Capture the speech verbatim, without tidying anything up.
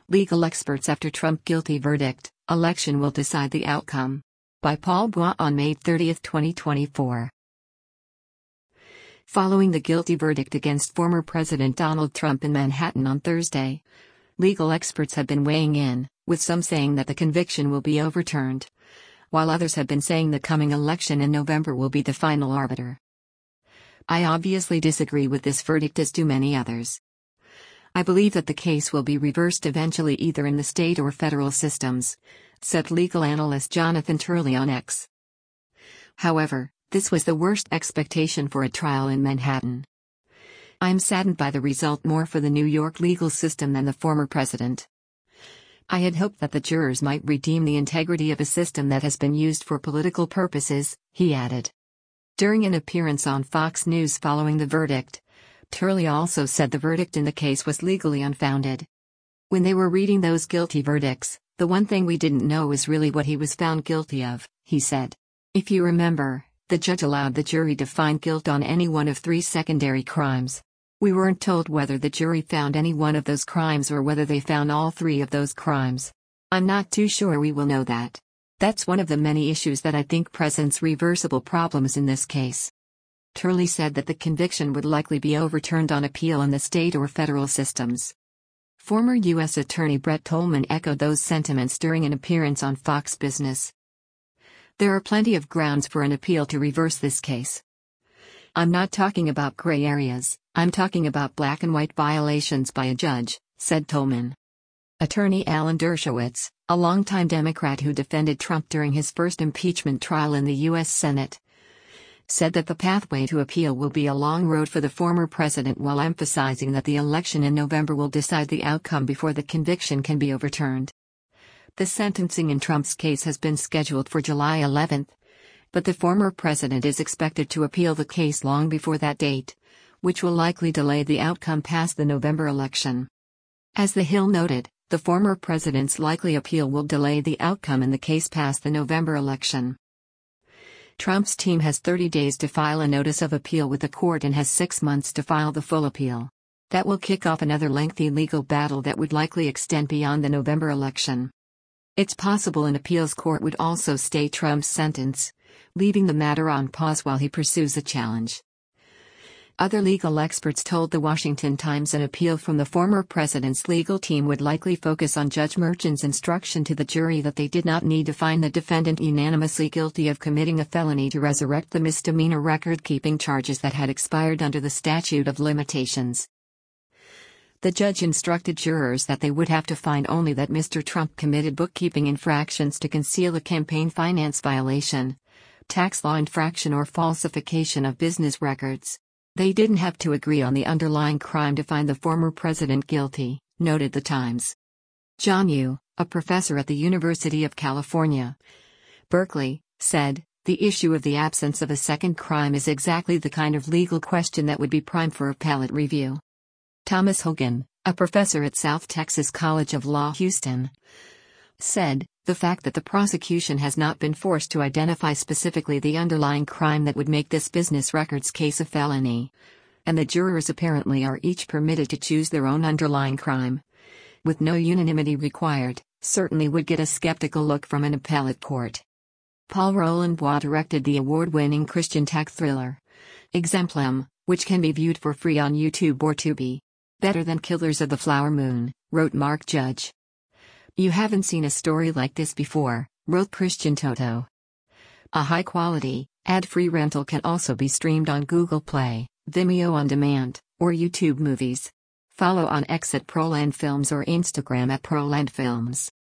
Legal experts after Trump guilty verdict, election will decide the outcome. By Paul Bois on May thirtieth, twenty twenty-four. Following the guilty verdict against former President Donald Trump in Manhattan on Thursday, legal experts have been weighing in, with some saying that the conviction will be overturned, while others have been saying the coming election in November will be the final arbiter. I obviously disagree with this verdict, as do many others. I believe that the case will be reversed eventually, either in the state or federal systems, said legal analyst Jonathan Turley on X. However, this was the worst expectation for a trial in Manhattan. I am saddened by the result more for the New York legal system than the former president. I had hoped that the jurors might redeem the integrity of a system that has been used for political purposes, he added. During an appearance on Fox News following the verdict, Turley also said the verdict in the case was legally unfounded. When they were reading those guilty verdicts, the one thing we didn't know is really what he was found guilty of, he said. If you remember, the judge allowed the jury to find guilt on any one of three secondary crimes. We weren't told whether the jury found any one of those crimes or whether they found all three of those crimes. I'm not too sure we will know that. That's one of the many issues that I think presents reversible problems in this case. Turley said that the conviction would likely be overturned on appeal in the state or federal systems. Former U S Attorney Brett Tolman echoed those sentiments during an appearance on Fox Business. There are plenty of grounds for an appeal to reverse this case. I'm not talking about gray areas, I'm talking about black and white violations by a judge, said Tolman. Attorney Alan Dershowitz, a longtime Democrat who defended Trump during his first impeachment trial in the U S Senate, said that the pathway to appeal will be a long road for the former president, while emphasizing that the election in November will decide the outcome before the conviction can be overturned. The sentencing in Trump's case has been scheduled for July eleventh, but the former president is expected to appeal the case long before that date, which will likely delay the outcome past the November election. As The Hill noted, the former president's likely appeal will delay the outcome in the case past the November election. Trump's team has thirty days to file a notice of appeal with the court and has six months to file the full appeal. That will kick off another lengthy legal battle that would likely extend beyond the November election. It's possible an appeals court would also stay Trump's sentence, leaving the matter on pause while he pursues a challenge. Other legal experts told The Washington Times an appeal from the former president's legal team would likely focus on Judge Merchan's instruction to the jury that they did not need to find the defendant unanimously guilty of committing a felony to resurrect the misdemeanor record-keeping charges that had expired under the statute of limitations. The judge instructed jurors that they would have to find only that Mister Trump committed bookkeeping infractions to conceal a campaign finance violation, tax law infraction, or falsification of business records. They didn't have to agree on the underlying crime to find the former president guilty, noted the Times. John Yoo, a professor at the University of California, Berkeley, said, "The issue of the absence of a second crime is exactly the kind of legal question that would be prime for appellate review." Thomas Hogan, a professor at South Texas College of Law, Houston, said, "The fact that the prosecution has not been forced to identify specifically the underlying crime that would make this business records case a felony, and the jurors apparently are each permitted to choose their own underlying crime, with no unanimity required, certainly would get a skeptical look from an appellate court." Paul Roland Bois directed the award-winning Christian tech thriller, Exemplum, which can be viewed for free on YouTube or Tubi. "Better than Killers of the Flower Moon," wrote Mark Judge. "You haven't seen a story like this before," wrote Christian Toto. A high-quality, ad-free rental can also be streamed on Google Play, Vimeo On Demand, or YouTube Movies. Follow on X at Proland Films or Instagram at Proland Films.